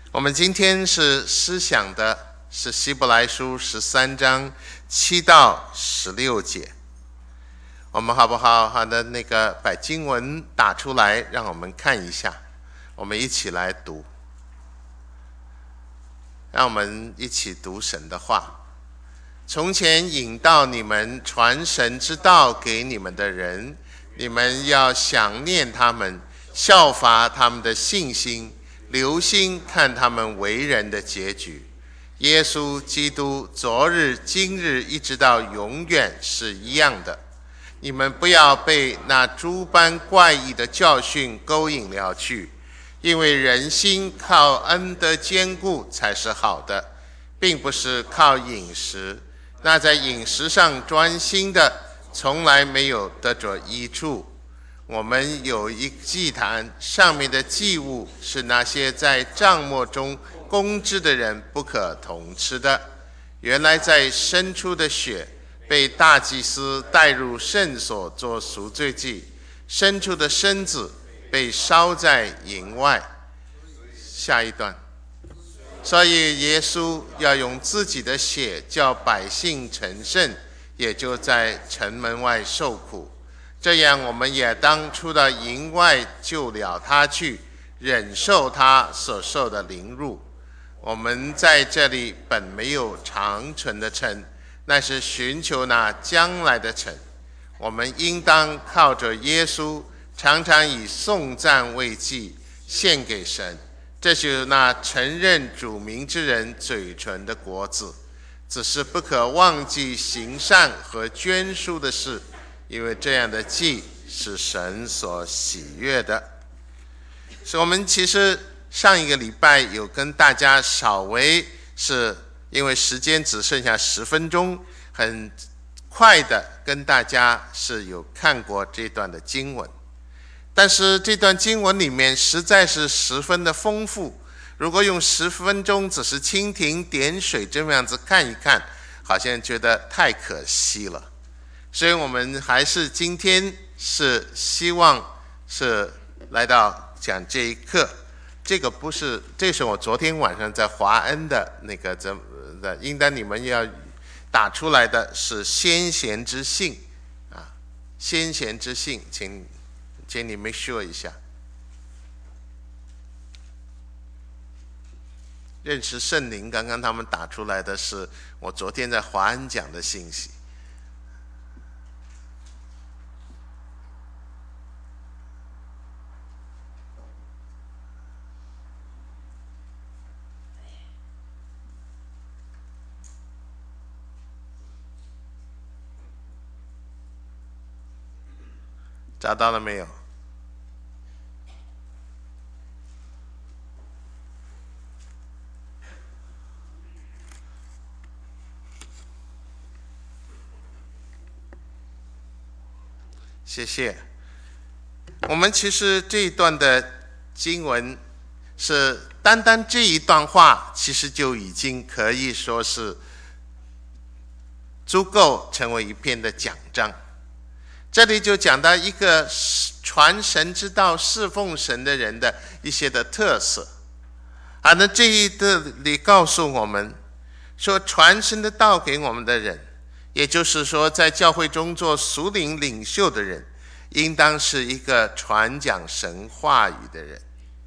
我们今天是思想的是希伯来书13章7到16节。我们好不好的把经文打出来，让我们看一下，我们一起来读。让我们一起读神的话。从前引导你们传神之道给你们的人，你们要想念他们，效法他们的信心，留心看他们为人的结局。耶稣基督昨日今日一直到永远是一样的。你们不要被那诸般怪异的教训勾引了去，因为人心靠恩德坚固才是好的，并不是靠饮食。那在饮食上专心的，从来没有得着益处。我们有一祭坛，上面的祭物是那些在帐幕中供职的人不可同吃的。原来在生出的血被大祭司带入圣所做赎罪祭，生出的身子被烧在营外。下一段。所以耶稣要用自己的血叫百姓成圣，也就在城门外受苦。这样我们也当出到营外救了他去，忍受他所受的凌辱。我们在这里本没有长存的城，那是寻求那将来的城。我们应当靠着耶稣，常常以颂赞为祭，献给神。这就是那承认主名之人嘴唇的果子。只是不可忘记行善和捐书的事，因为这样的祭是神所喜悦的。所以我们其实上一个礼拜有跟大家稍微是因为时间只剩下10分钟，很快的跟大家是有看过这段的经文。但是这段经文里面实在是十分的丰富，如果用10分钟只是蜻蜓点水这么样子看一看，好像觉得太可惜了。所以我们还是今天是希望是来到讲这一课。这是我昨天晚上在华恩的应当你们要打出来的是先贤之信啊，先贤之信，请你们说一下。认识圣灵，刚刚他们打出来的是我昨天在华恩讲的信息。找到了没有？谢谢。我们其实这一段的经文是单单这一段话，其实就已经可以说是足够成为一篇的讲章。这里就讲到一个传神之道、侍奉神的人的一些的特色。那这一里告诉我们说，传神的道给我们的人，也就是说在教会中做属灵领袖的人，应当是一个传讲神话语的人。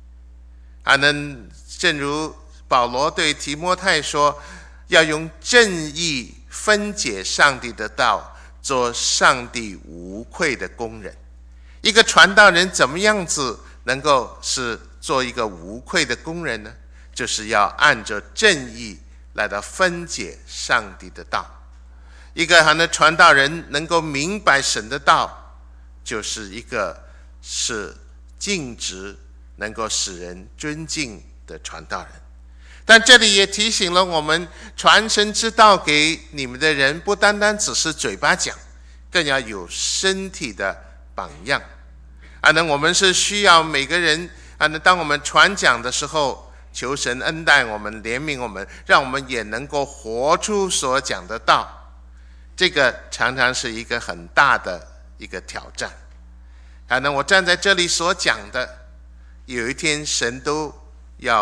正如保罗对提摩太说，要用正义分解上帝的道，做上帝无愧的工人。一个传道人怎么样子能够是做一个无愧的工人呢？就是要按着正义来到分解上帝的道。一个传道人能够明白神的道，就是一个是尽职能够使人尊敬的传道人。但这里也提醒了我们，传神之道给你们的人，不单单只是嘴巴讲，更要有身体的榜样。我们是需要每个人当我们传讲的时候，求神恩待我们，怜悯我们，让我们也能够活出所讲的道。这个常常是一个很大的一个挑战。我站在这里所讲的，有一天神都要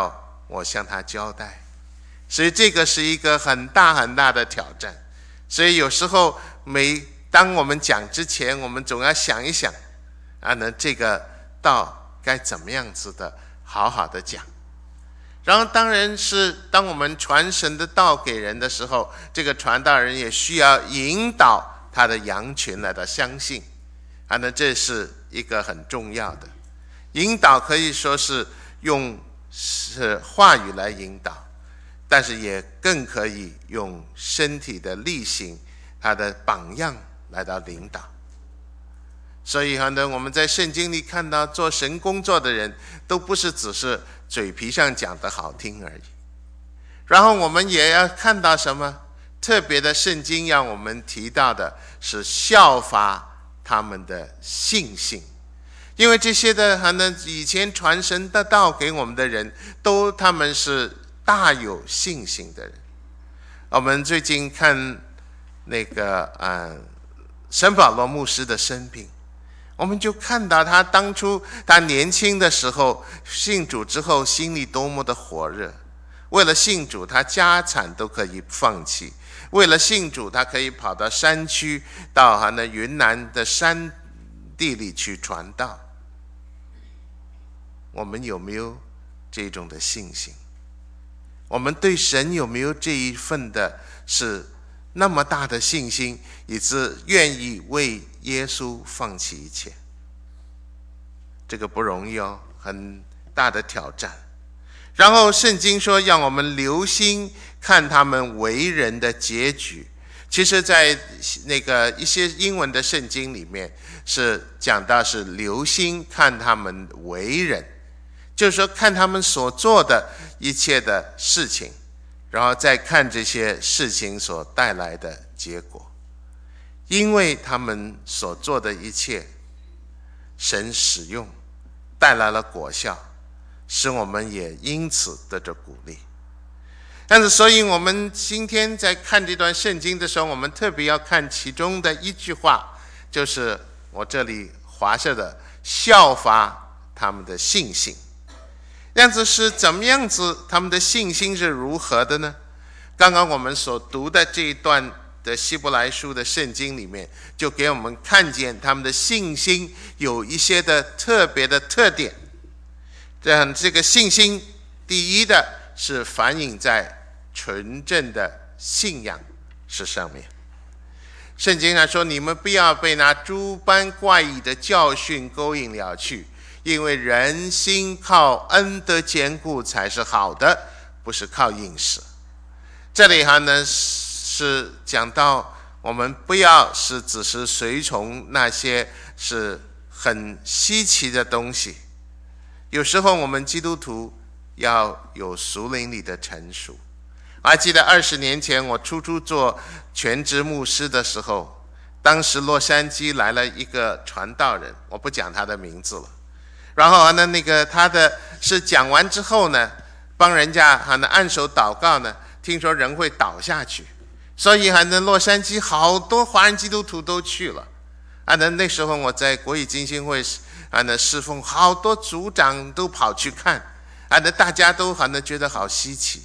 我向他交代。所以这个是一个很大很大的挑战。所以有时候当我们讲之前，我们总要想一想这个道该怎么样子的好好的讲。然后当然是当我们传神的道给人的时候，这个传道人也需要引导他的羊群来到相信。这是一个很重要的引导，可以说是用话语来引导，但是也更可以用身体的力行，他的榜样来到领导。所以我们在圣经里看到做神工作的人都不是只是嘴皮上讲的好听而已。然后我们也要看到什么特别的，圣经让我们提到的是效法他们的信心。因为这些的以前传神的道给我们的人他们是大有信心的人。我们最近看那个圣保罗牧师的生平，我们就看到他当初他年轻的时候信主之后心里多么的火热，为了信主他家产都可以放弃，为了信主他可以跑到山区，到云南的山地里去传道。我们有没有这种的信心？我们对神有没有这一份的是那么大的信心，以致愿意为耶稣放弃一切？这个不容易哦，很大的挑战。然后圣经说让我们留心看他们为人的结局。其实在那个一些英文的圣经里面是讲到是留心看他们为人，就是说看他们所做的一切的事情，然后再看这些事情所带来的结果。因为他们所做的一切神使用带来了果效，使我们也因此得着鼓励。但是所以我们今天在看这段圣经的时候，我们特别要看其中的一句话，就是我这里划设的效法他们的信心。这样子是怎么样子，他们的信心是如何的呢？刚刚我们所读的这一段的希伯来书的圣经里面，就给我们看见他们的信心有一些的特别的特点。这个信心第一的是反映在纯正的信仰是上面。圣经上说，你们不要被那诸般怪异的教训勾引了去，因为人心靠恩德坚固才是好的，不是靠饮食。这里是讲到我们不要是只是随从那些是很稀奇的东西。有时候我们基督徒要有属灵里的成熟。我还记得20年前我初做全职牧师的时候，当时洛杉矶来了一个传道人，我不讲他的名字了。然后他的是讲完之后呢，帮人家按手祷告呢，听说人会倒下去，所以洛杉矶好多华人基督徒都去了。那时候我在国语浸信会侍奉，好多组长都跑去看，大家都觉得好稀奇。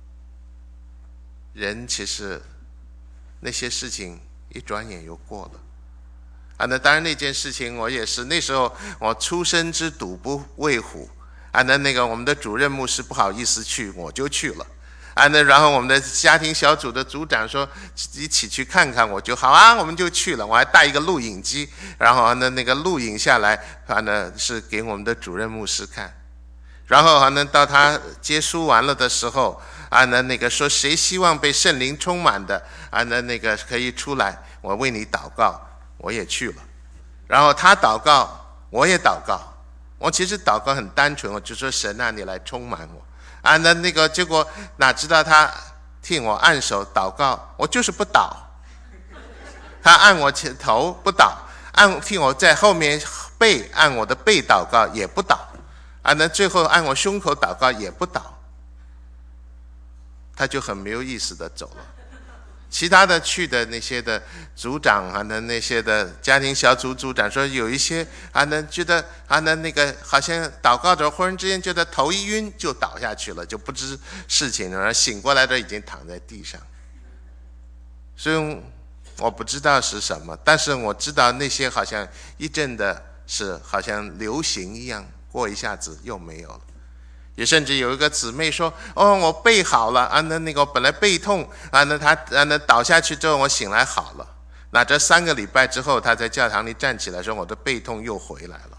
人其实那些事情一转眼又过了。当然那件事情我也是，那时候我初生之犊不畏虎。我们的主任牧师不好意思去，我就去了。然后我们的家庭小组的组长说一起去看看，我就好啊，我们就去了。我还带一个录影机，然后那个录影下来是给我们的主任牧师看。然后到他结束完了的时候说谁希望被圣灵充满的可以出来，我为你祷告。我也去了，然后他祷告，我也祷告。我其实祷告很单纯，我就说神啊，你来充满我。结果哪知道他替我按手祷告，我就是不倒。他按我前头不倒，替我在后面背按我的背祷告也不倒。最后按我胸口祷告也不倒。他就很没有意思的走了。 其他的去的那些的组长那些的家庭小组组长说，有一些觉得那个好像祷告着忽然之间觉得头一晕就倒下去了，就不知事情了，醒过来的已经躺在地上。所以我不知道是什么，但是我知道那些好像一阵的是好像流行一样，过一下子又没有了。也甚至有一个姊妹说，我背好了那个我本来背痛他倒下去之后我醒来好了。那这3个礼拜之后，他在教堂里站起来说，我的背痛又回来了。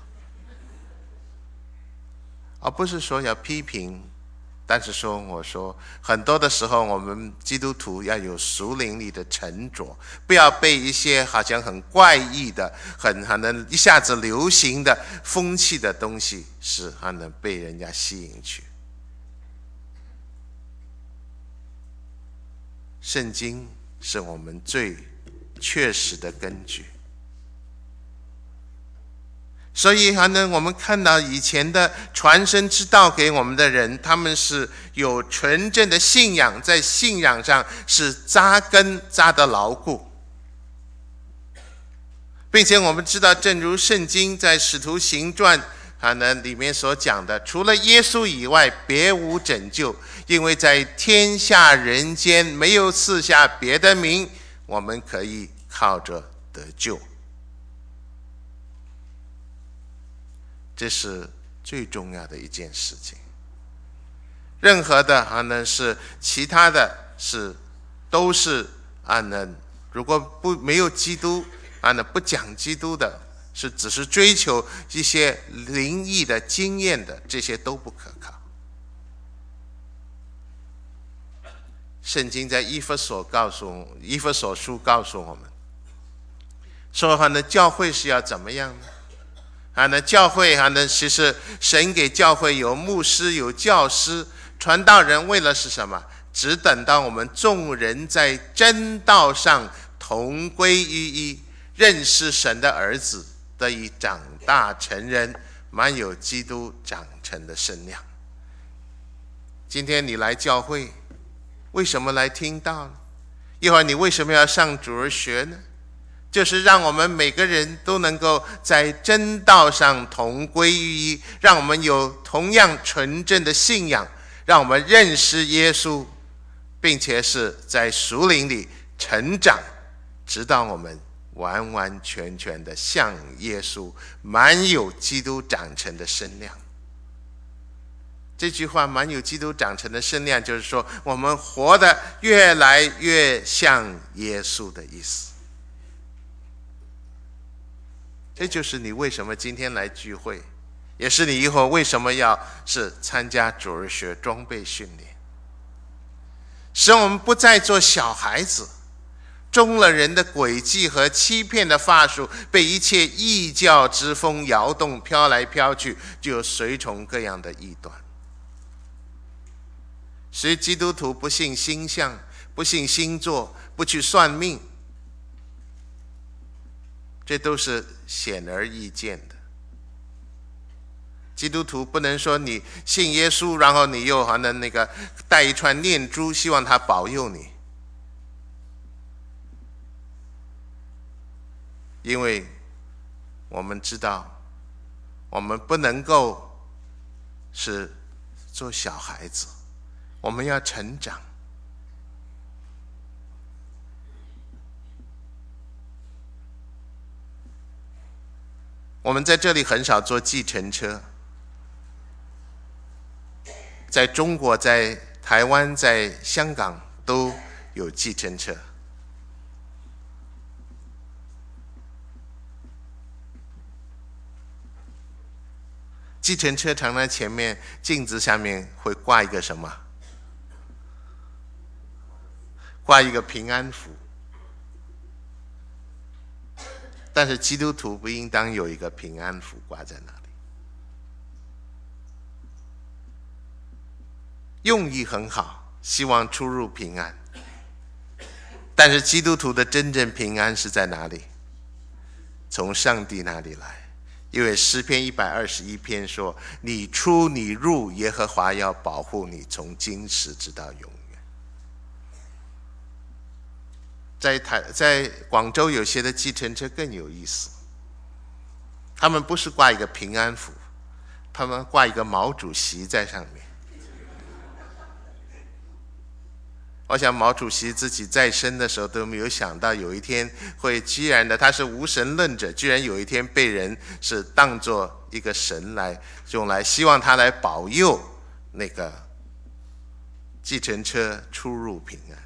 而不是说要批评，但是我说很多的时候我们基督徒要有属灵里的沉着，不要被一些好像很怪异的很一下子流行的风气的东西是被人家吸引去。圣经是我们最确实的根据，所以我们看到以前的传神之道给我们的人，他们是有纯正的信仰，在信仰上是扎根扎得牢固，并且我们知道，正如圣经在使徒行传里面所讲的，除了耶稣以外别无拯救，因为在天下人间没有赐下别的名，我们可以靠着得救。这是最重要的一件事情。任何的是其他的是都是如果没有基督不讲基督的，是只是追求一些灵异的经验的，这些都不可靠。圣经在以弗所书告诉我们说教会是要怎么样呢？教会其实神给教会有牧师有教师，传道人为了是什么？只等到我们众人在真道上同归于一，认识神的儿子，得以长大成人，满有基督长成的身量。今天你来教会为什么来听道呢？一会儿你为什么要上主日学呢？就是让我们每个人都能够在真道上同归于一，让我们有同样纯正的信仰，让我们认识耶稣，并且是在属灵里成长，直到我们完完全全的像耶稣，满有基督长成的身量。这句话满有基督长成的身量，就是说我们活得越来越像耶稣的意思。这就是你为什么今天来聚会，也是你以后为什么要是参加主日学装备训练，使我们不再做小孩子，中了人的诡计和欺骗的法术，被一切异教之风摇动，飘来飘去，就随从各样的异端。所以基督徒不信星象，不信星座，不去算命，这都是显而易见的。基督徒不能说你信耶稣，然后你又好像那个带一串念珠，希望他保佑你。因为我们知道，我们不能够是做小孩子，我们要成长。我们在这里很少坐计程车，在中国、在台湾、在香港都有计程车。计程车常常前面镜子下面会挂一个什么？挂一个平安符。但是基督徒不应当有一个平安符挂在那里。用意很好，希望出入平安。但是基督徒的真正平安是在哪里？从上帝那里来。因为诗篇121篇说，你出你入，耶和华要保护你，从今时直到永远。 在广州有些的计程车更有意思，他们不是挂一个平安符，他们挂一个毛主席在上面。我想毛主席自己在生的时候都没有想到有一天会居然的，他是无神论者，居然有一天被人是当作一个神来用来希望他来保佑那个计程车出入平安。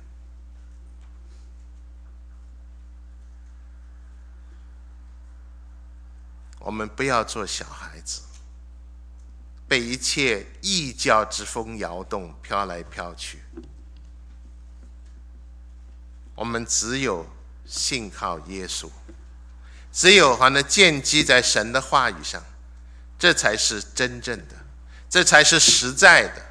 我们不要做小孩子，被一切异教之风摇动，飘来飘去。我们只有信靠耶稣，只有建基在神的话语上，这才是真正的，这才是实在的。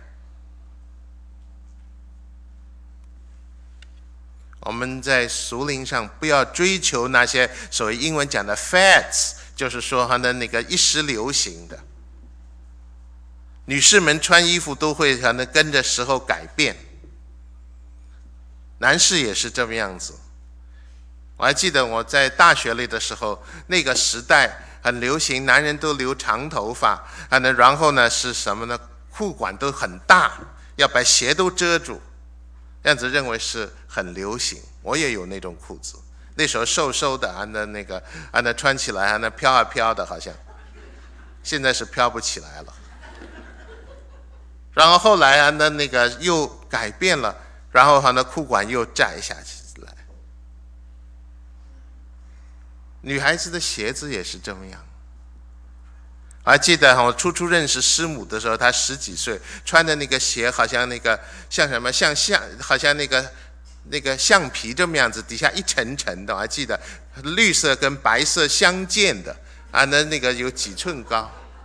我们在属灵上不要追求那些所谓英文讲的 fads， 就是说那个一时流行的。女士们穿衣服都会跟着时候改变，男士也是这么样子。我还记得我在大学里的时候，那个时代很流行，男人都留长头发，然后呢是什么呢？裤管都很大，要把鞋都遮住，这样子认为是很流行。我也有那种裤子，那时候瘦瘦的，那个穿起来飘啊飘的，好像现在是飘不起来了。然后后来那个又改变了，然后裤管又摘下来。女孩子的鞋子也是这么样。我还记得我初认识师母的时候，她10几岁，穿的那个鞋好像那个像什么好像那个橡皮这么样子，底下一层层的，我还记得绿色跟白色相间的那个有几寸高。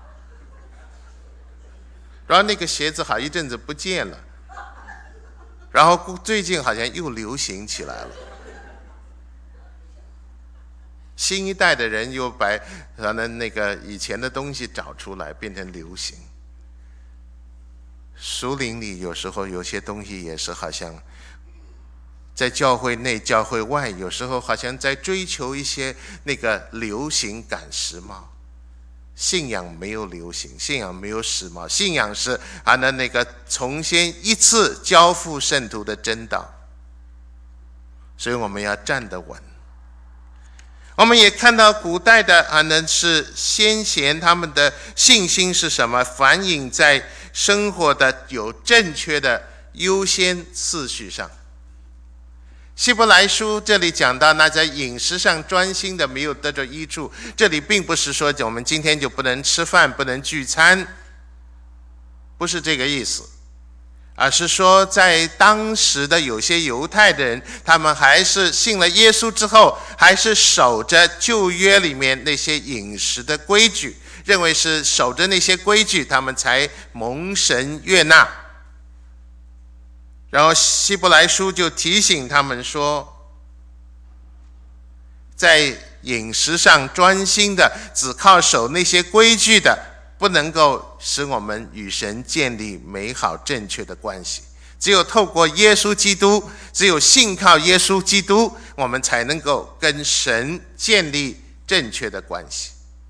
然后那个鞋子好一阵子不见了，然后最近好像又流行起来了。新一代的人又把那个以前的东西找出来，变成流行。属灵里有时候有些东西也是好像在教会内教会外，有时候好像在追求一些那个流行感时髦。信仰没有流行，信仰没有时髦，信仰是那个从先一次交付圣徒的真道。所以我们要站得稳。我们也看到古代的是先贤，他们的信心是什么？反映在生活的有正确的优先次序上。希伯来书这里讲到，那在饮食上专心的没有得着益处，这里并不是说我们今天就不能吃饭，不能聚餐，不是这个意思，而是说在当时的有些犹太的人，他们还是信了耶稣之后，还是守着旧约里面那些饮食的规矩，认为是守着那些规矩，他们才蒙神悦纳。然后希伯来书就提醒他们说，在饮食上专心的，只靠守那些规矩的，不能够使我们与神建立美好正确的关系。只有透过耶稣基督，只有信靠耶稣基督，我们才能够跟神建立正确的关系。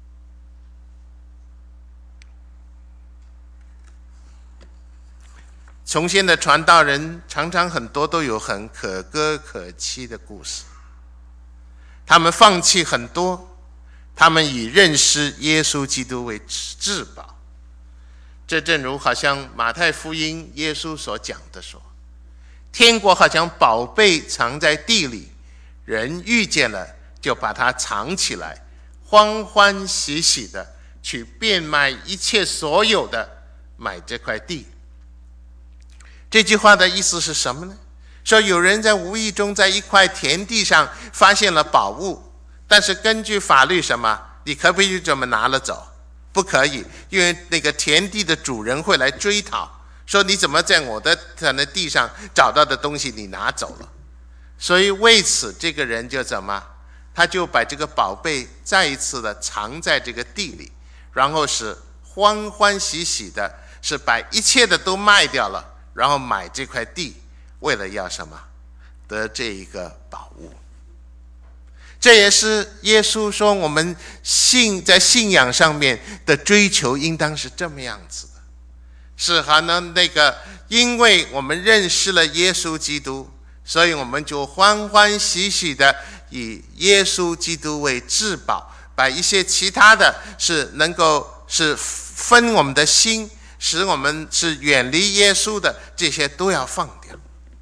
从前的传道人常常很多都有很可歌可泣的故事，他们放弃很多，他们以认识耶稣基督为至宝。这正如好像马太福音耶稣所讲的说，天国好像宝贝藏在地里，人遇见了就把它藏起来，欢欢喜喜的去变卖一切所有的，买这块地。这句话的意思是什么呢？说有人在无意中在一块田地上发现了宝物，但是根据法律什么，你可不可以这么拿了走？不可以，因为那个田地的主人会来追讨，说你怎么在我的地上找到的东西你拿走了。所以为此这个人就怎么，他就把这个宝贝再一次的藏在这个地里，然后是欢欢喜喜的，是把一切的都卖掉了，然后买这块地，为了要什么？ 得这一个宝物。这也是耶稣说我们在信仰上面的追求应当是这么样子的，是好像因为我们认识了耶稣基督，所以我们就欢欢喜喜的以耶稣基督为至宝，把一些其他的是能够是分我们的心，使我们是远离耶稣的，这些都要放掉。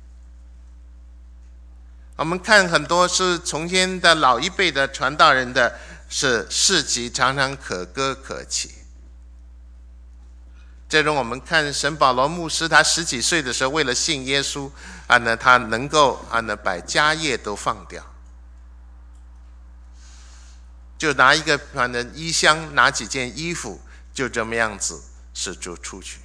我们看很多是从前的老一辈的传道人的是事迹，常常可歌可泣。这种我们看神保罗牧师，他10几岁的时候为了信耶稣他能够把家业都放掉，就拿一个衣箱，拿几件衣服，就这么样子是就出去。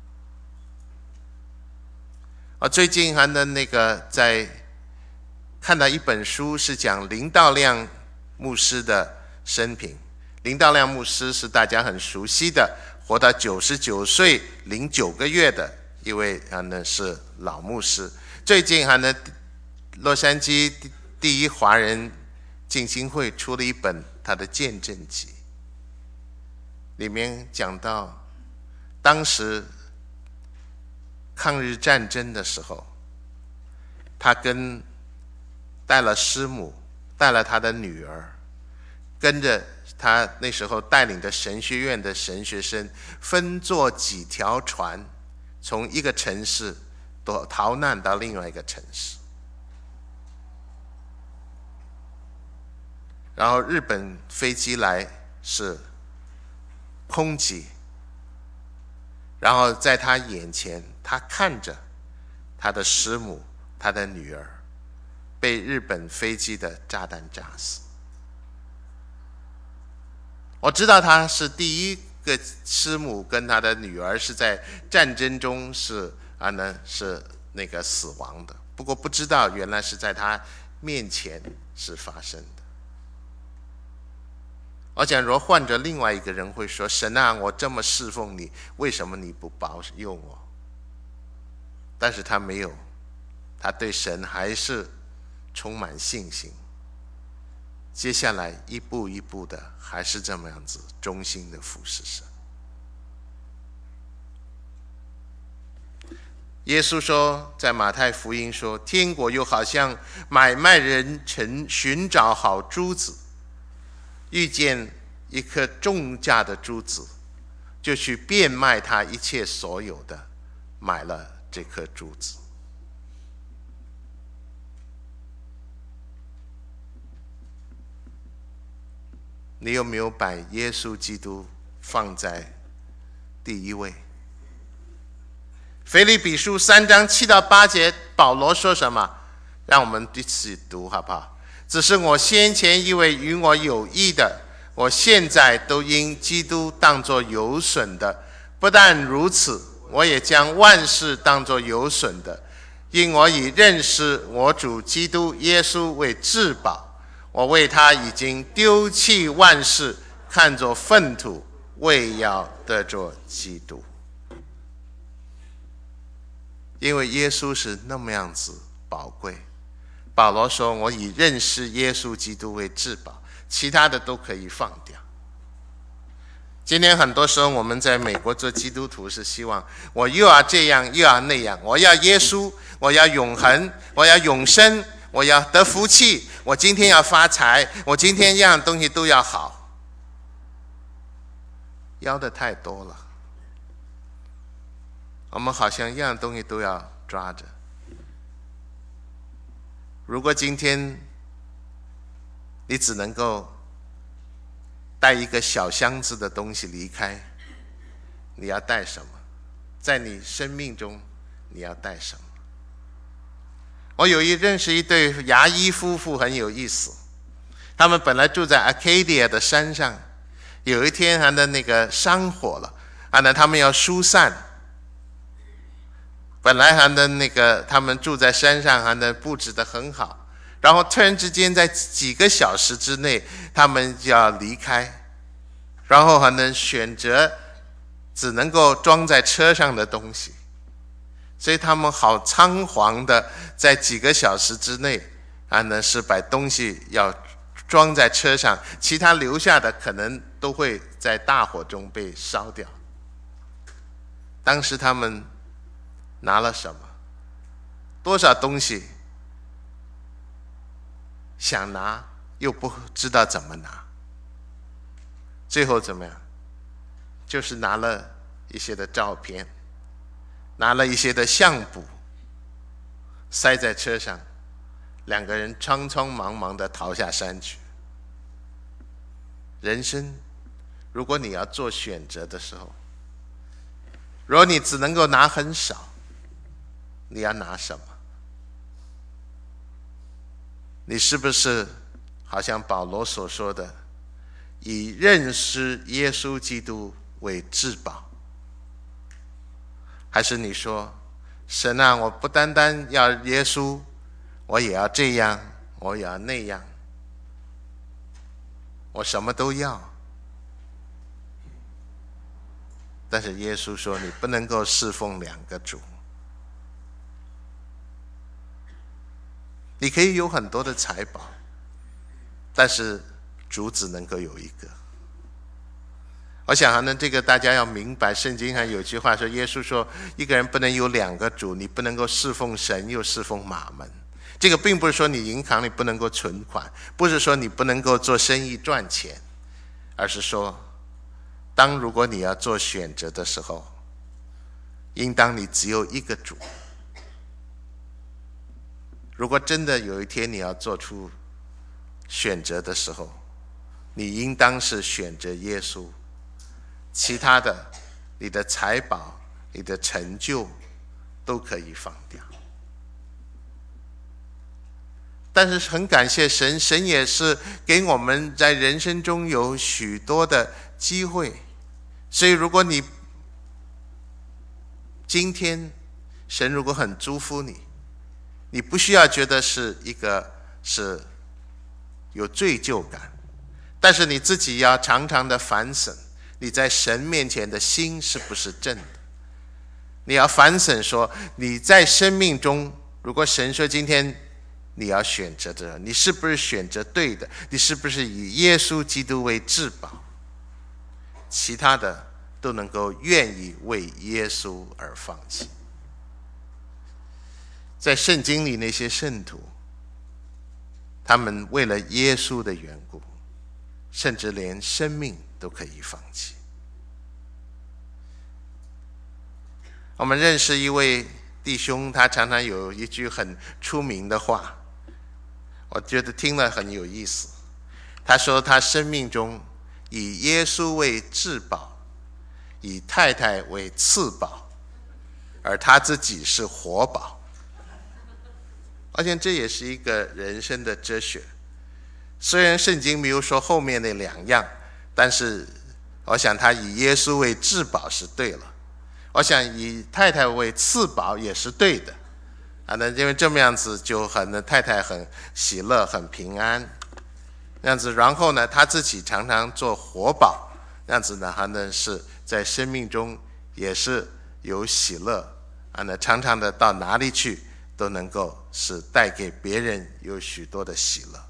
最近在看到一本书，是讲林道亮牧师的生平。林道亮牧师是大家很熟悉的，活到99岁零9个月的一位是老牧师。最近洛杉矶第一华人浸信会出了一本他的见证集，里面讲到当时抗日战争的时候，他带了师母，带了他的女儿，跟着他那时候带领的神学院的神学生，分坐几条船，从一个城市逃难到另外一个城市。然后日本飞机来是空袭，然后在他眼前，他看着他的师母，他的女儿被日本飞机的炸弹炸死。我知道他是第一个师母跟他的女儿是在战争中是死亡的，不过不知道原来是在他面前是发生的。我讲，若换着另外一个人会说：“神啊，我这么侍奉你，为什么你不保佑我？”但是他没有，他对神还是充满信心。接下来一步一步的，还是这么样子忠心的服侍神。耶稣说，在马太福音说，天国又好像买卖人寻找好珠子，遇见一颗重价的珠子，就去变卖他一切所有的，买了这颗珠子。你有没有把耶稣基督放在第一位？腓立比书3章7到8节，保罗说什么？让我们一起读好不好？只是我先前以为与我有益的，我现在都因基督当作有损的。不但如此，我也将万事当作有损的，因我以认识我主基督耶稣为至宝。我为他已经丢弃万事，看作粪土，为要得着基督。因为耶稣是那么样子宝贵，保罗说我以认识耶稣基督为至宝，其他的都可以放掉。今天很多时候我们在美国做基督徒是希望我又要这样又要那样，我要耶稣，我要永恒，我要永生，我要得福气，我今天要发财，我今天样样东西都要好，要的太多了，我们好像样样东西都要抓着。如果今天你只能够带一个小箱子的东西离开，你要带什么？在你生命中你要带什么？我认识一对牙医夫妇，很有意思。他们本来住在 Arcadia 的山上，有一天那个山火了，他们要疏散。本来他们住在山上，布置得很好，然后突然之间在几个小时之内，他们就要离开，然后选择只能够装在车上的东西。 所以他们好仓皇的在几个小时之内是把东西要装在车上，其他留下的可能都会在大火中被烧掉。当时他们拿了什么？多少东西想拿又不知道怎么拿，最后怎么样？就是拿了一些的照片，拿了一些的相簿，塞在车上，两个人匆匆忙忙地逃下山去。人生，如果你要做选择的时候，如果你只能够拿很少，你要拿什么？你是不是好像保罗所说的，以认识耶稣基督为至宝？还是你说，神啊，我不单单要耶稣，我也要这样，我也要那样，我什么都要。但是耶稣说，你不能够侍奉两个主。你可以有很多的财宝，但是主只能够有一个。我想这个大家要明白，圣经上有句话说，耶稣说一个人不能有两个主，你不能够侍奉神又侍奉马门。这个并不是说你银行里不能够存款，不是说你不能够做生意赚钱，而是说如果你要做选择的时候，应当你只有一个主。如果真的有一天你要做出选择的时候，你应当是选择耶稣，其他的你的财宝、你的成就都可以放掉。但是很感谢神，神也是给我们在人生中有许多的机会。所以如果你今天神如果很祝福你，你不需要觉得是有罪疚感，但是你自己要常常的反省，你在神面前的心是不是正的？你要反省说，你在生命中，如果神说今天你要选择的，你是不是选择对的？你是不是以耶稣基督为至宝？其他的都能够愿意为耶稣而放弃。在圣经里那些圣徒，他们为了耶稣的缘故，甚至连生命都可以放弃。我们认识一位弟兄，他常常有一句很出名的话，我觉得听了很有意思。他说他生命中以耶稣为至宝，以太太为次宝，而他自己是活宝。而且这也是一个人生的哲学。虽然圣经没有说后面那两样，但是我想他以耶稣为至宝是对了，我想以太太为次宝也是对的。那因为这么样子就太太很喜乐，很平安，这样子。然后呢，他自己常常做活宝，这样子呢，是在生命中也是有喜乐，常常的到哪里去都能够是带给别人有许多的喜乐。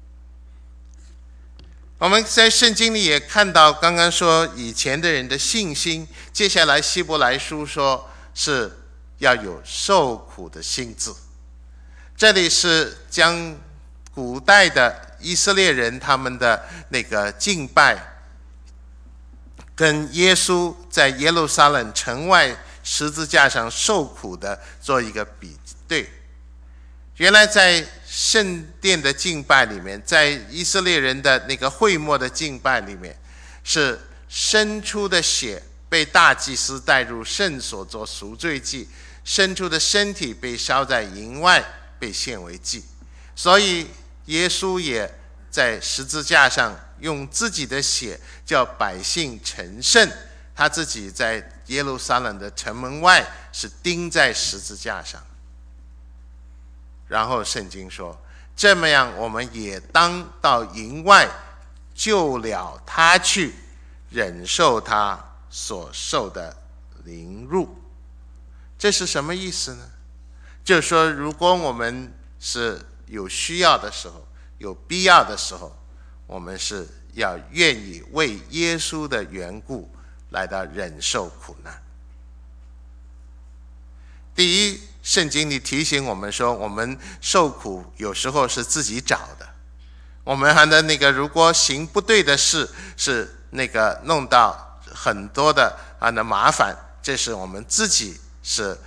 我们在圣经里也看到，刚刚说以前的人的信心，接下来希伯来书说是要有受苦的心志。这里是将古代的以色列人他们的那个敬拜跟耶稣在耶路撒冷城外十字架上受苦的做一个比对。原来在圣殿的敬拜里面，在以色列人的那个会幕的敬拜里面，是牲畜的血被大祭司带入圣所做赎罪祭，牲畜的身体被烧在营外被献为祭。所以耶稣也在十字架上用自己的血叫百姓成圣，他自己在耶路撒冷的城门外是钉在十字架上。然后圣经说，这么样我们也当到营外救了他去，忍受他所受的凌辱。 这是什么意思呢？就是说，如果我们是有需要的时候，有必要的时候，我们是要愿意为耶稣的缘故来到忍受苦难。第一，圣经里提醒我们说，我们受苦有时候是自己找的。我们还的那个，如果行不对的事，是那个弄到很多的麻烦，这是我们自己是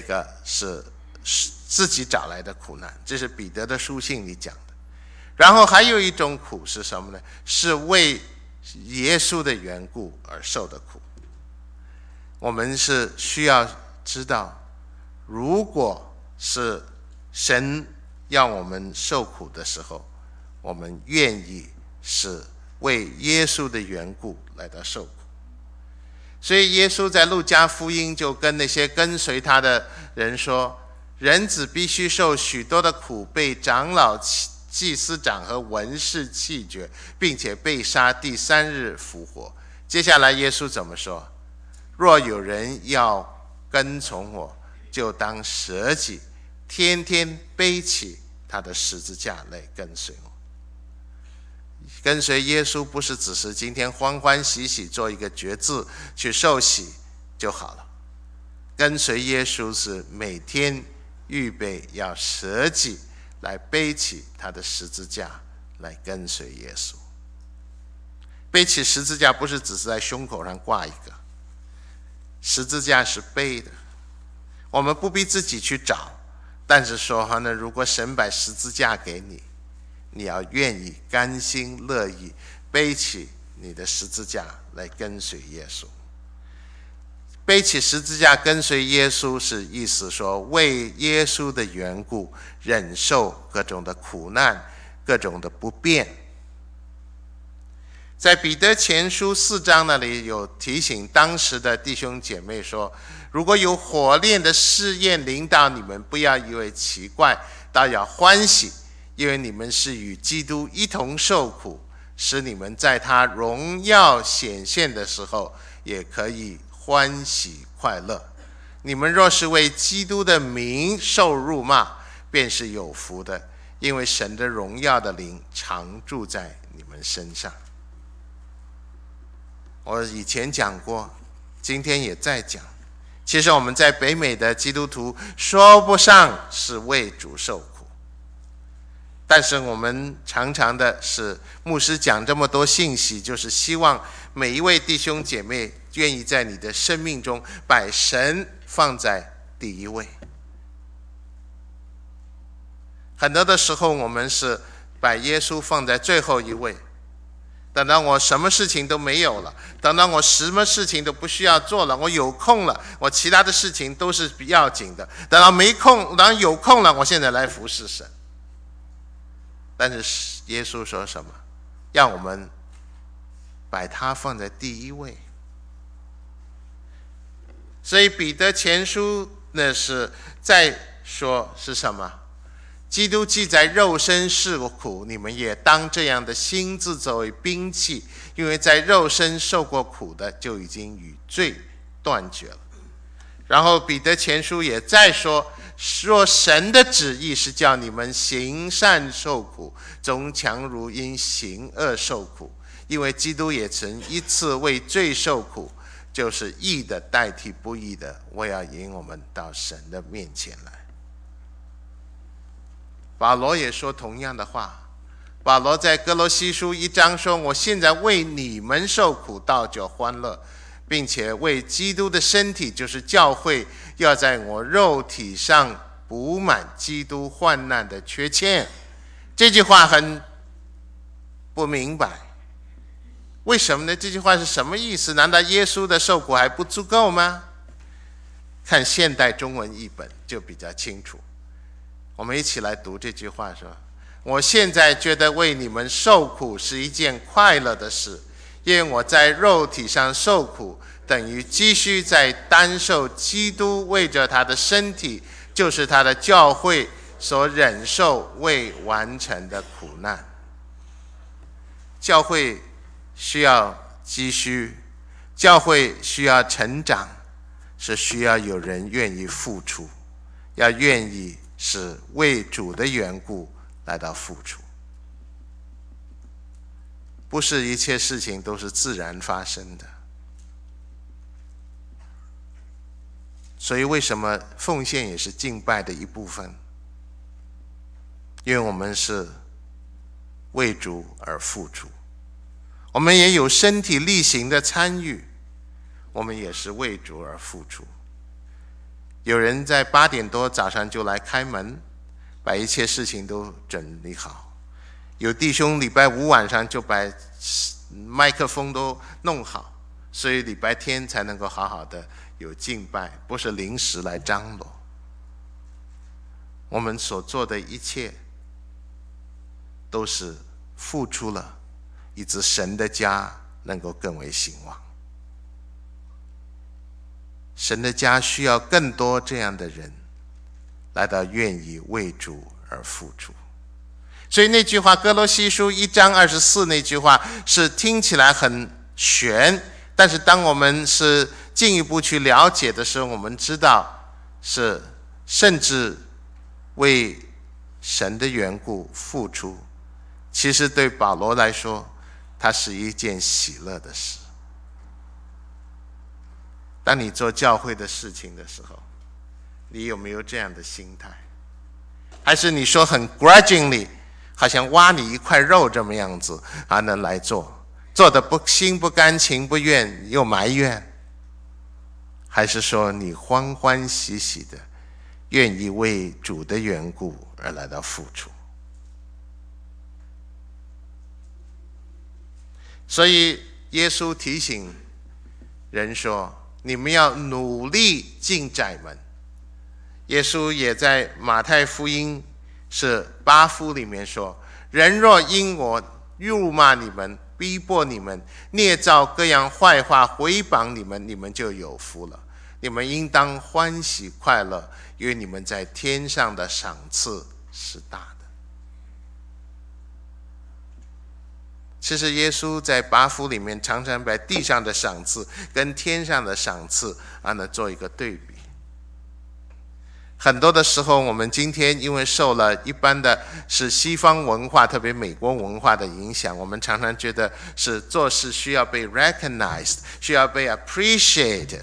自己找来的苦难，这是彼得的书信里讲的。然后还有一种苦是什么呢？是为耶稣的缘故而受的苦。我们是需要知道，如果是神让我们受苦的时候，我们愿意是为耶稣的缘故来到受苦。所以耶稣在路加福音就跟那些跟随他的人说，人子必须受许多的苦，被长老、祭司长和文士弃绝，并且被杀，第3日复活。接下来耶稣怎么说？若有人要跟从我，就当舍己，天天背起他的十字架来跟随我。跟随耶稣不是只是今天欢欢喜喜做一个决志去受洗就好了，跟随耶稣是每天预备要舍己来背起他的十字架来跟随耶稣。背起十字架不是只是在胸口上挂一个，十字架是背的，我们不必自己去找，但是说呢，如果神把十字架给你，你要愿意甘心乐意背起你的十字架来跟随耶稣。背起十字架跟随耶稣是意思说，为耶稣的缘故忍受各种的苦难，各种的不便。在彼得前书4章那里有提醒当时的弟兄姐妹说，如果有火炼的试验临到你们，不要以为奇怪，倒要欢喜，因为你们是与基督一同受苦，使你们在他荣耀显现的时候也可以欢喜快乐。你们若是为基督的名受辱骂，便是有福的，因为神的荣耀的灵常住在你们身上。我以前讲过，今天也在讲，其实我们在北美的基督徒说不上是为主受苦，但是我们常常的是牧师讲这么多信息，就是希望每一位弟兄姐妹愿意在你的生命中把神放在第一位。很多的时候我们是把耶稣放在最后一位，等到我什么事情都没有了，等到我什么事情都不需要做了，我有空了，我其他的事情都是不要紧的，等到没空，等到有空了，我现在来服侍神。但是耶稣说什么？让我们把他放在第一位。所以彼得前书呢是在说是什么？基督既在肉身受苦，你们也当这样的心志作为兵器，因为在肉身受过苦的，就已经与罪断绝了。然后彼得前书也在说，若神的旨意是叫你们行善受苦，总强如因行恶受苦，因为基督也曾一次为罪受苦，就是义的代替不义的，为要引我们到神的面前来。保罗也说同样的话，保罗在哥罗西书1章说，我现在为你们受苦，倒就欢乐，并且为基督的身体，就是教会，要在我肉体上补满基督患难的缺欠。这句话很不明白，为什么呢？这句话是什么意思？难道耶稣的受苦还不足够吗？看现代中文译本就比较清楚。我们一起来读这句话说，我现在觉得为你们受苦是一件快乐的事，因为我在肉体上受苦，等于继续在担受基督为着他的身体，就是他的教会所忍受未完成的苦难。教会需要积蓄，教会需要成长， 是需要有人愿意付出，要愿意是为主的缘故来到付出。不是一切事情都是自然发生的。所以为什么奉献也是敬拜的一部分？因为我们是为主而付出，我们也有身体力行的参与，我们也是为主而付出。有人在8点多早上就来开门，把一切事情都整理好。有弟兄礼拜5晚上就把麦克风都弄好，所以礼拜天才能够好好的有敬拜，不是临时来张罗。我们所做的一切都是付出了，以致神的家能够更为兴旺。神的家需要更多这样的人来到愿意为主而付出。所以那句话，哥罗西书1章24那句话是听起来很玄，但是当我们是进一步去了解的时候，我们知道是甚至为神的缘故付出，其实对保罗来说，它是一件喜乐的事。当你做教会的事情的时候，你有没有这样的心态？还是你说很 grudgingly， 好像挖你一块肉这么样子还能来做，做的心不甘情不愿又埋怨？还是说你欢欢喜喜的愿意为主的缘故而来到付出？所以耶稣提醒人说，你们要努力进窄门。耶稣也在马太福音是8福里面说，人若因我辱骂你们，逼迫你们，捏造各样坏话毁谤你们，你们就有福了。你们应当欢喜快乐，因为你们在天上的赏赐是大的。其实耶稣在8福里面常常把地上的赏赐跟天上的赏赐做一个对比。很多的时候，我们今天因为受了一般的是西方文化，特别美国文化的影响，我们常常觉得是做事需要被 recognized， 需要被 appreciated。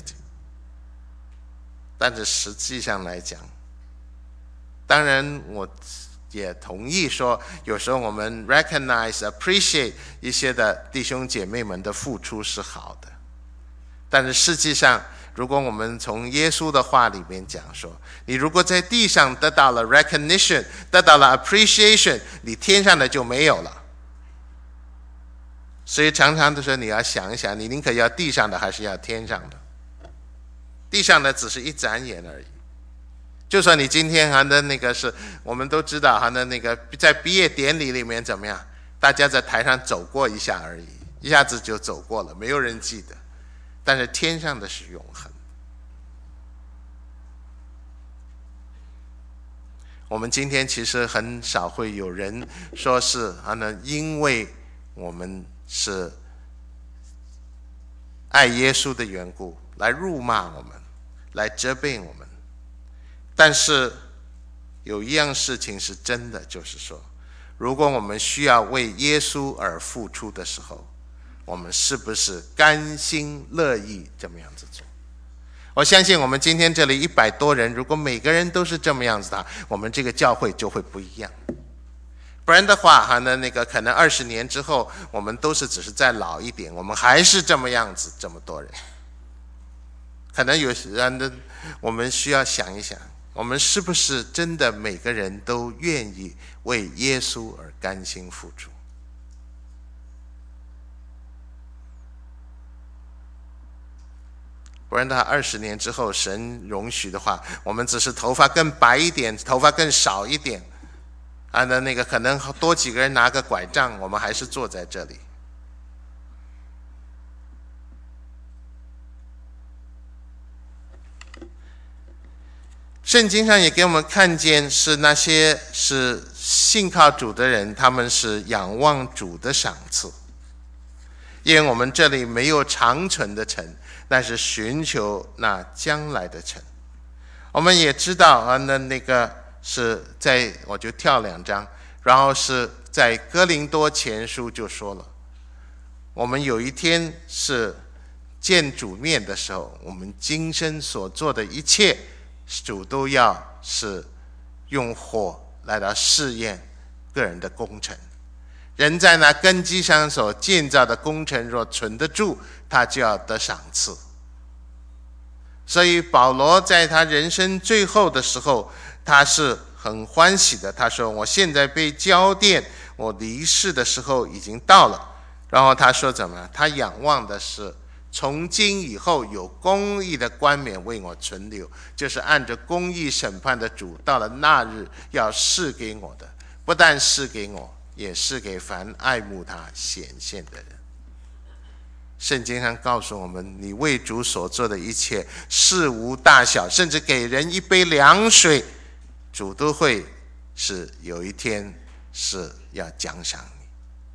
但是实际上来讲，当然我也同意说，有时候我们 recognize、appreciate 一些的弟兄姐妹们的付出是好的。但是实际上，如果我们从耶稣的话里面讲说，你如果在地上得到了 recognition， 得到了 appreciation， 你天上的就没有了。所以常常的时候你要想一想，你宁可要地上的还是要天上的？地上的只是一眨眼而已。就算你今天的那个是，我们都知道的那个在毕业典礼里面怎么样，大家在台上走过一下而已，一下子就走过了，没有人记得。但是天上的是永恒。我们今天其实很少会有人说是因为我们是爱耶稣的缘故来辱骂我们，来责备我们。但是有一样事情是真的，就是说，如果我们需要为耶稣而付出的时候，我们是不是甘心乐意这么样子做？我相信我们今天这里100多人，如果每个人都是这么样子的，我们这个教会就会不一样。不然的话那个可能20年之后，我们都是只是再老一点，我们还是这么样子，这么多人。可能有人的，我们需要想一想，我们是不是真的每个人都愿意为耶稣而甘心付出？不然的话，20年之后，神容许的话，我们只是头发更白一点，头发更少一点，那个可能多几个人拿个拐杖，我们还是坐在这里。圣经上也给我们看见，是那些是信靠主的人，他们是仰望主的赏赐。因为我们这里没有长存的城， 但是寻求那将来的城。我们也知道啊，那个是在，我就跳2章，然后是在哥林多前书就说了，我们有一天是见主面的时候，我们今生所做的一切，主都要是用火来到试验个人的工程。人在那根基上所建造的工程若存得住，他就要得赏赐。所以保罗在他人生最后的时候，他是很欢喜的，他说我现在被交奠，我离世的时候已经到了。然后他说怎么，他仰望的是从今以后有公义的冠冕为我存留，就是按着公义审判的主，到了那日要赐给我的，不但赐给我，也是给凡爱慕他显现的人。圣经上告诉我们，你为主所做的一切事无大小，甚至给人一杯凉水，主都会是有一天是要奖赏你。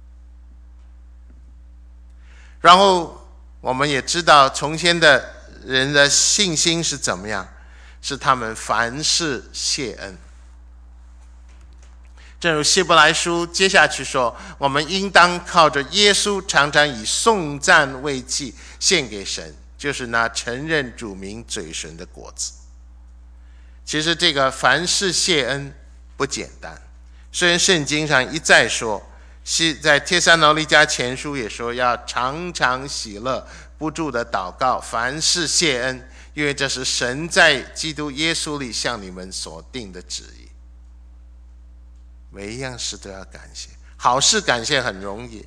然后我们也知道从前的人的信心是怎么样，是他们凡事谢恩。正如希伯来书接下去说，我们应当靠着耶稣常常以颂赞为祭献给神，就是那承认主名嘴唇的果子。其实这个凡事谢恩不简单，虽然圣经上一再说，在帖撒罗尼迦前书也说要常常喜乐，不住的祷告，凡事谢恩，因为这是神在基督耶稣里向你们所定的旨意。每一样事都要感谢，好事感谢很容易。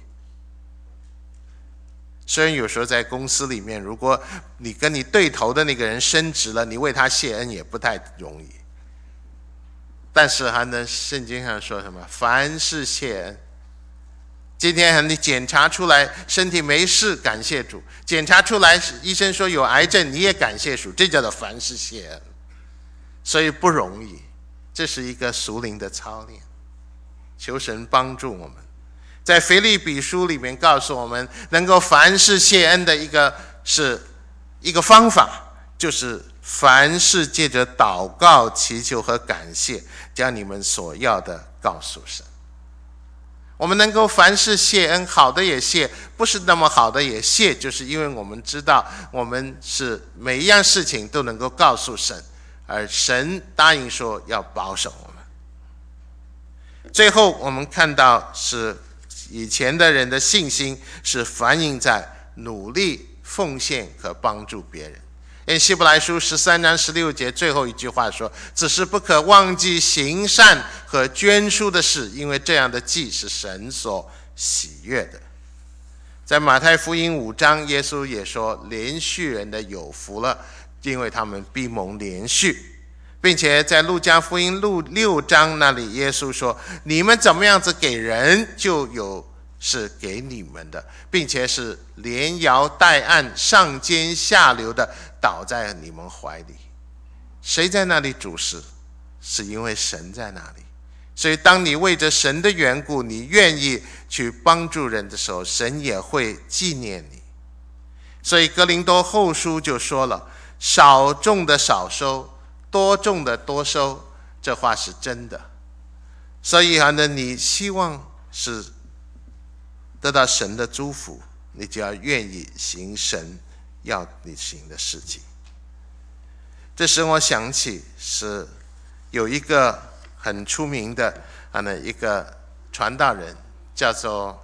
虽然有时候在公司里面，如果你跟你对头的那个人升职了，你为他谢恩也不太容易。但是还能圣经上说什么？凡事谢恩。今天你检查出来身体没事，感谢主；检查出来医生说有癌症，你也感谢主，这叫做凡事谢恩。所以不容易，这是一个属灵的操练。求神帮助我们，在腓立比书里面告诉我们，能够凡事谢恩的是一个方法，就是凡事借着祷告、祈求和感谢，将你们所要的告诉神。我们能够凡事谢恩，好的也谢，不是那么好的也谢，就是因为我们知道我们是每一样事情都能够告诉神，而神答应说要保守我们。最后我们看到是以前的人的信心是反映在努力奉献和帮助别人。因希伯来书13章16节最后一句话说，只是不可忘记行善和捐书的事，因为这样的祭是神所喜悦的。在马太福音5章，耶稣也说，连续人的有福了，因为他们必蒙连续。并且在路加福音6章那里，耶稣说，你们怎么样子给人，就有是给你们的，并且是连摇带按，上尖下流的倒在你们怀里。谁在那里主事？是因为神在那里。所以当你为着神的缘故，你愿意去帮助人的时候，神也会纪念你。所以哥林多后书就说了，少种的少收，多种的多收，这话是真的。所以你希望是得到神的祝福，你就要愿意行神要你行的事情。这使我想起是有一个很出名的一个传道人，叫做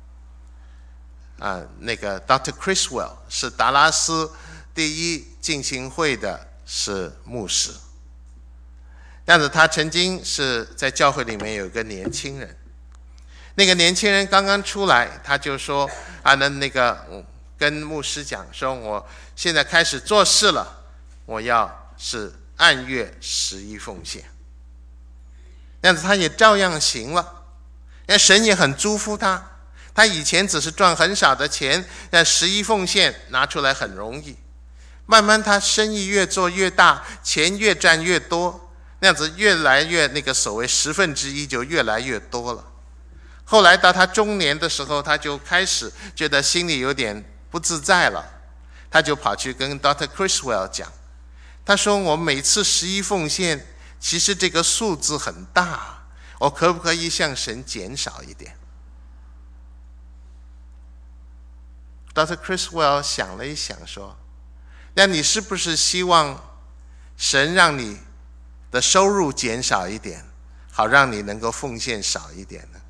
那个 Dr. Criswell， 是达拉斯第一浸信会的是牧师。但是他曾经是在教会里面有一个年轻人，那个年轻人刚刚出来，他就说跟牧师讲说，我现在开始做事了，我要是按月11奉献。但是他也照样行了，因为神也很祝福他。他以前只是赚很少的钱，但11奉献拿出来很容易。慢慢他生意越做越大，钱越赚越多，那样子越来越所谓1/10就越来越多了。后来到他中年的时候，他就开始觉得心里有点不自在了。 他就跑去跟 Dr. Criswell 讲，他说我每次11奉献，其实这个数字很大，我可不可以向神减少一点？ Dr. Criswell 想了一想说，那你是不是希望神让你的收入减少一点，好让你能够奉献少一点呢？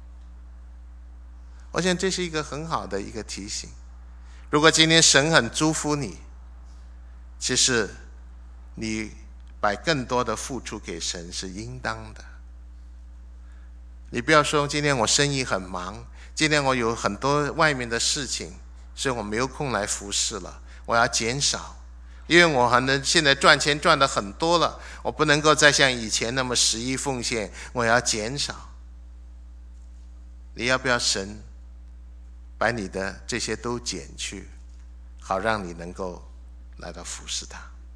我想这是一个很好的一个提醒。如果今天神很祝福你，其实你把更多的付出给神是应当的。你不要说今天我生意很忙，今天我有很多外面的事情，所以我没有空来服侍了，我要减少，因为我可能现在赚钱赚得很多了，我不能够再像以前那么11奉献，我要减少。你要不要神把你的这些都减去，好让你能够来到服侍他？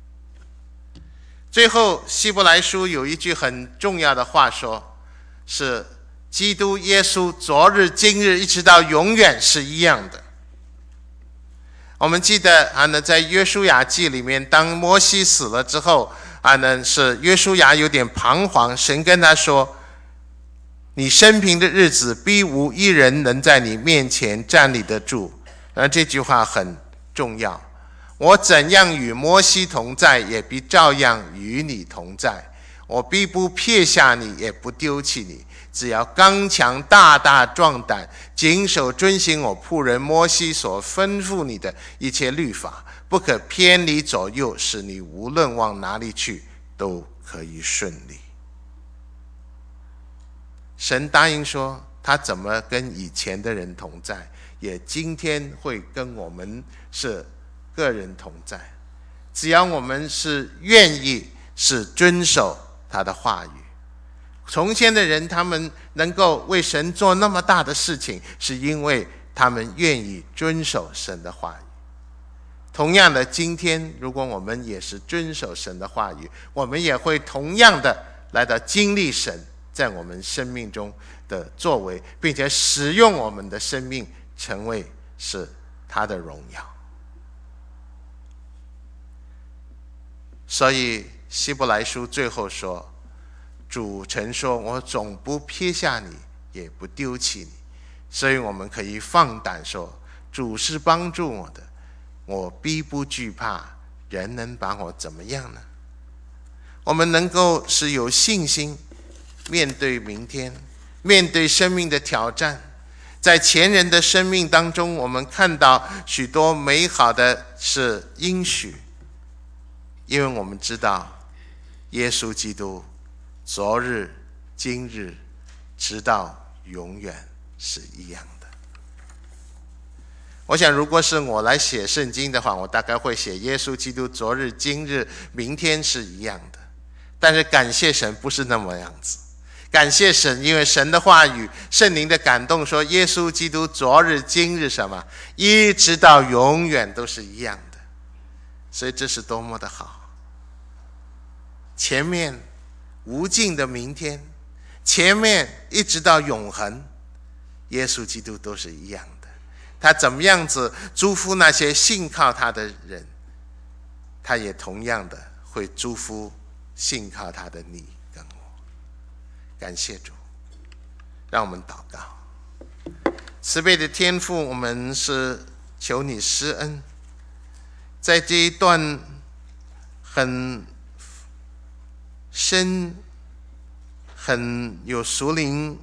最后希伯来书有一句很重要的话说，是基督耶稣昨日今日一直到永远是一样的。我们记得在约书亚记里面，当摩西死了之后是约书亚有点彷徨，神跟他说，你生平的日子必无一人能在你面前站立得住。这句话很重要，我怎样与摩西同在，也必照样与你同在，我必不撇下你，也不丢弃你，只要刚强大大壮胆，谨守遵行我仆人摩西所吩咐你的一切律法，不可偏离左右，使你无论往哪里去都可以顺利。神答应说，他怎么跟以前的人同在，也今天会跟我们是个人同在，只要我们是愿意是遵守他的话语。从前的人他们能够为神做那么大的事情，是因为他们愿意遵守神的话语。同样的，今天如果我们也是遵守神的话语，我们也会同样的来到经历神在我们生命中的作为，并且使用我们的生命成为是他的荣耀。所以希伯来书最后说，主曾说，我总不撇下你，也不丢弃你。所以我们可以放胆说，主是帮助我的，我必不惧怕，人能把我怎么样呢？我们能够是有信心面对明天，面对生命的挑战。在前人的生命当中，我们看到许多美好的是应许，因为我们知道耶稣基督昨日今日直到永远是一样的。我想如果是我来写圣经的话，我大概会写耶稣基督昨日今日明天是一样的。但是感谢神不是那么样子，感谢神，因为神的话语圣灵的感动说，耶稣基督昨日今日什么一直到永远都是一样的。所以这是多么的好，前面无尽的明天，前面一直到永恒，耶稣基督都是一样的。他怎么样子祝福那些信靠他的人，他也同样的会祝福信靠他的你跟我。感谢主，让我们祷告。慈悲的天父，我们是求你施恩，在这一段很深很有属灵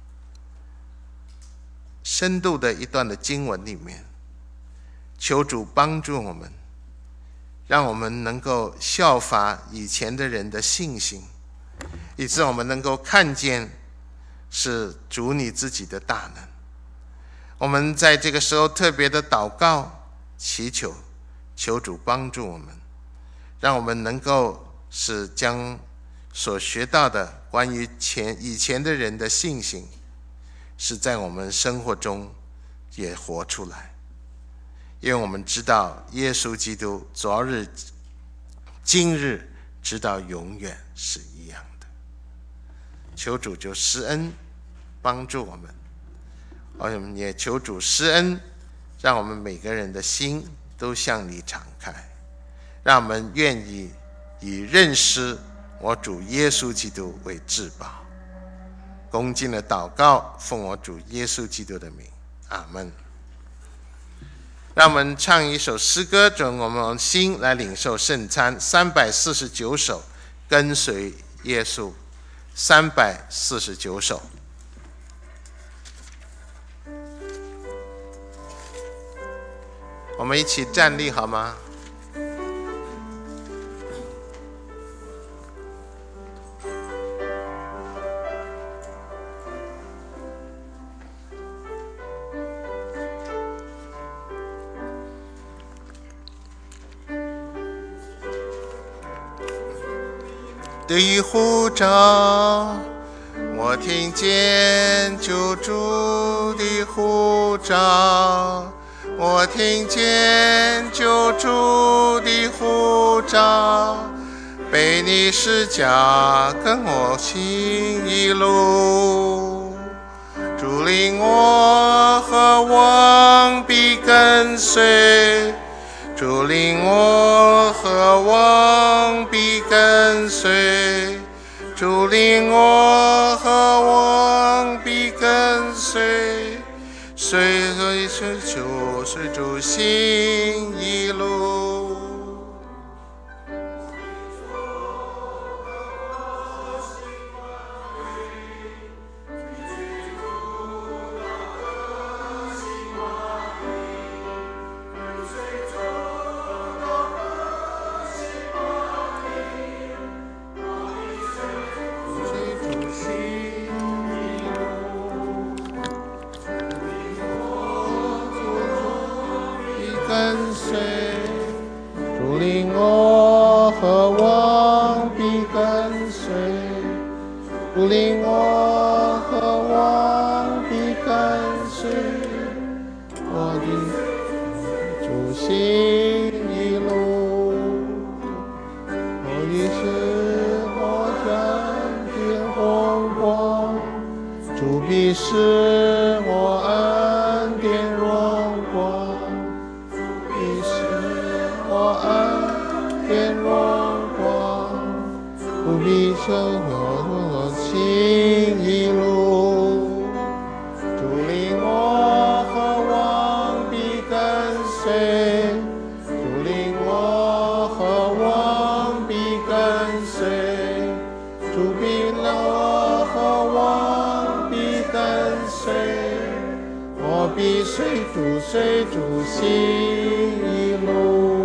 深度的一段的经文里面，求主帮助我们，让我们能够效法以前的人的信心，以致我们能够看见是主你自己的大能。我们在这个时候特别的祷告祈求，求主帮助我们，让我们能够是将所学到的关于以前的人的信心，是在我们生活中也活出来。因为我们知道耶稣基督昨日今日直到永远是一样的。求主就施恩帮助我们，也求主施恩让我们每个人的心都向你敞开，让我们愿意以认识我主耶稣基督为至宝。恭敬的祷告，奉我主耶稣基督的名，阿们。让我们唱一首诗歌，准我们心来领受圣餐。349首，跟随耶稣。349首。我们一起站立好吗？的呼召，我听见救主的呼召，我听见救主的呼召，背你十架跟我行一路，主领我和我必跟随，主领我和我必跟随，主领我和我必跟随，随主行一路。跟随，主领我和我必跟随，主领我和我必跟随，我的主行一路，我的是我身边红光，主必是我恩典荣光。天荣光，不必生我行一路，主领我和我必跟随，主领我和我必跟随，主领我和我必跟随，我必随主行一路。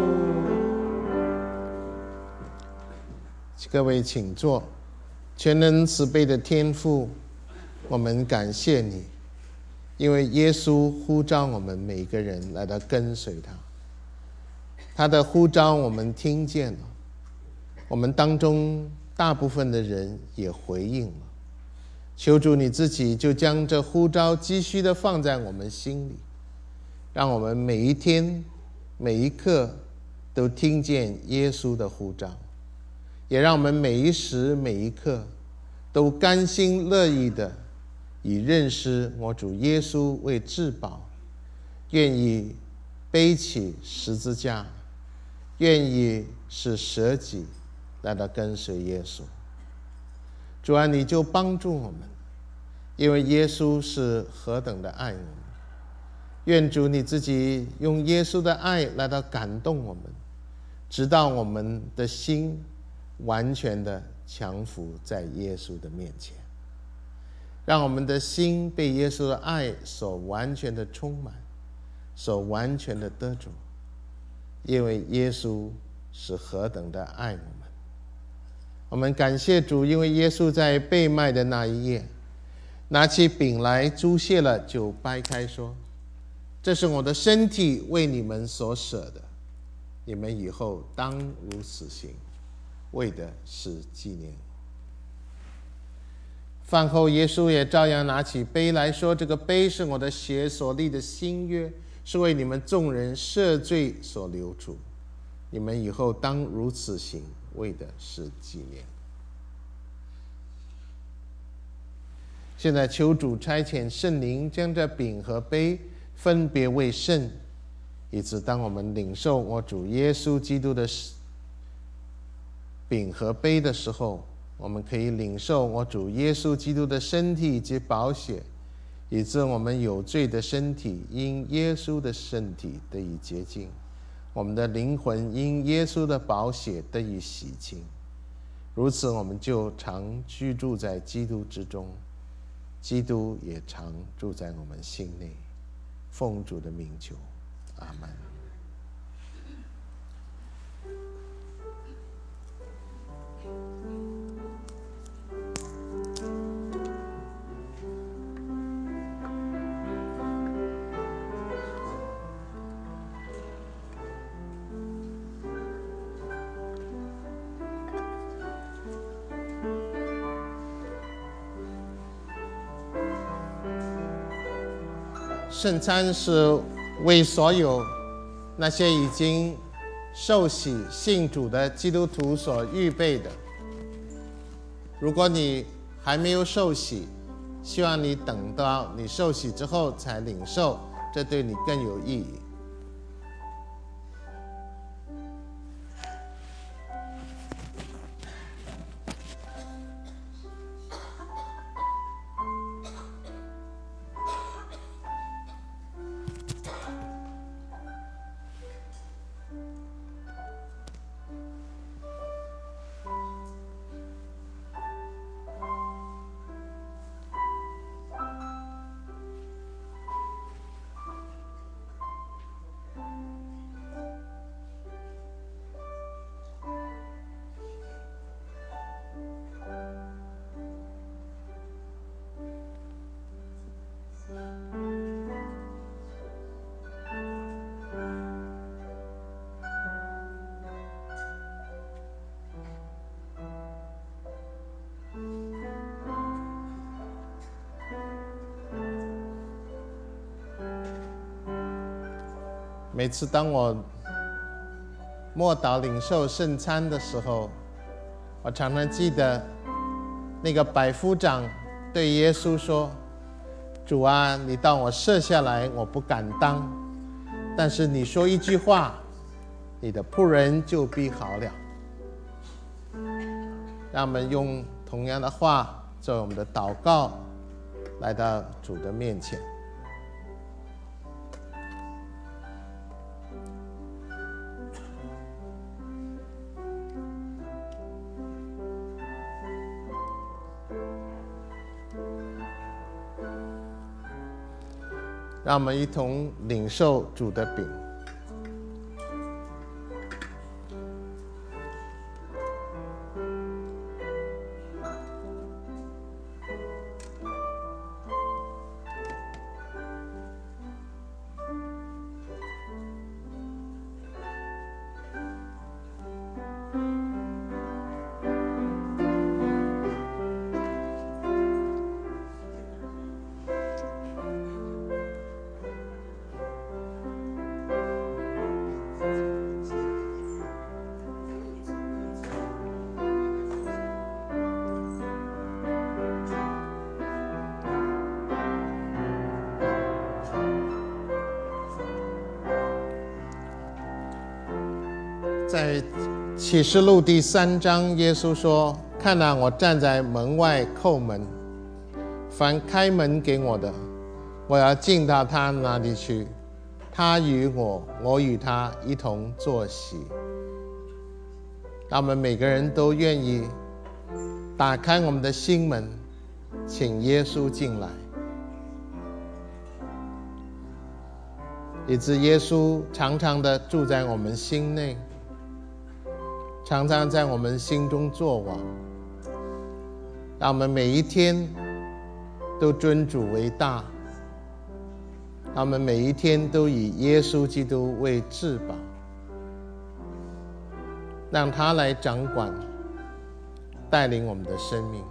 各位请坐。全能慈悲的天父，我们感谢你，因为耶稣呼召我们每个人来到跟随他，他的呼召我们听见了，我们当中大部分的人也回应了。求主你自己就将这呼召继续的放在我们心里，让我们每一天每一刻都听见耶稣的呼召，也让我们每一时每一刻都甘心乐意的以认识我主耶稣为至宝，愿意背起十字架，愿意是舍己来到跟随耶稣。主啊，你就帮助我们，因为耶稣是何等的爱我们。愿主你自己用耶稣的爱来到感动我们，直到我们的心完全的降服在耶稣的面前，让我们的心被耶稣的爱所完全的充满，所完全的得着，因为耶稣是何等的爱我们。我们感谢主，因为耶稣在被卖的那一夜，拿起饼来祝谢了，就掰开说，这是我的身体，为你们所舍的，你们以后当如此行，为的是纪念我。饭后耶稣也照样拿起杯来说，这个杯是我的血所立的新约，是为你们众人赦罪所流出，你们以后当如此行，为的是纪念。现在求主差遣圣灵，将这饼和杯分别为圣， 以致当我们领受我主耶稣基督的饼和杯的时候，我们可以领受我主耶稣基督的身体及宝血，以致我们有罪的身体因耶稣的身体得以洁净，我们的灵魂因耶稣的宝血得以洗净。如此，我们就常居住在基督之中，基督也常住在我们心内。奉主的名求，阿们。圣餐是为所有那些已经受洗信主的基督徒所预备的。如果你还没有受洗，希望你等到你受洗之后才领受，这对你更有意义。每次当我默祷领受圣餐的时候，我常常记得那个百夫长对耶稣说：主啊，你当我舍下来，我不敢当，但是你说一句话，你的仆人就必好了。让我们用同样的话作为我们的祷告，来到主的面前。让我们一同领受主的饼。在启示录第3章，耶稣说：看啊，我站在门外叩门，凡开门给我的，我要进到他那里去，他与我，我与他一同坐席。让我们每个人都愿意打开我们的心门，请耶稣进来，以致耶稣常常的住在我们心内，常常在我们心中作王。让我们每一天都尊主为大，让我们每一天都以耶稣基督为至宝，让他来掌管带领我们的生命。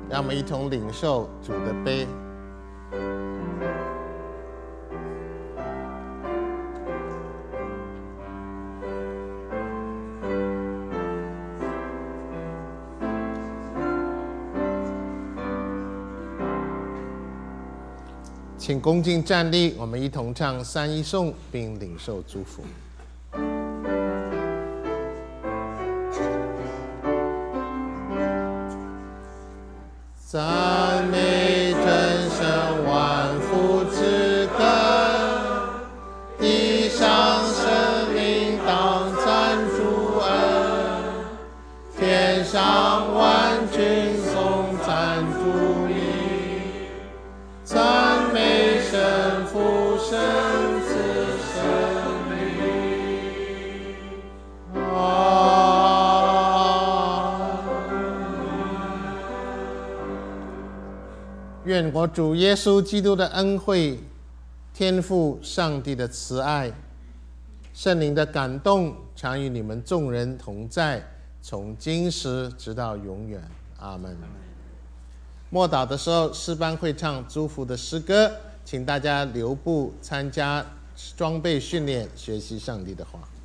让我们一同领受主的杯。请恭敬站立，我们一同唱三一颂，并领受祝福。赞美真神万福之根，地上生灵当赞主恩，天上万军颂赞主名，赞美神父神子神灵。愿我主耶稣基督的恩惠、天父上帝的慈爱、圣灵的感动，常与你们众人同在，从今时直到永远。阿们。默祷的时候，诗班会唱祝福的诗歌，请大家留步参加装备训练，学习上帝的话。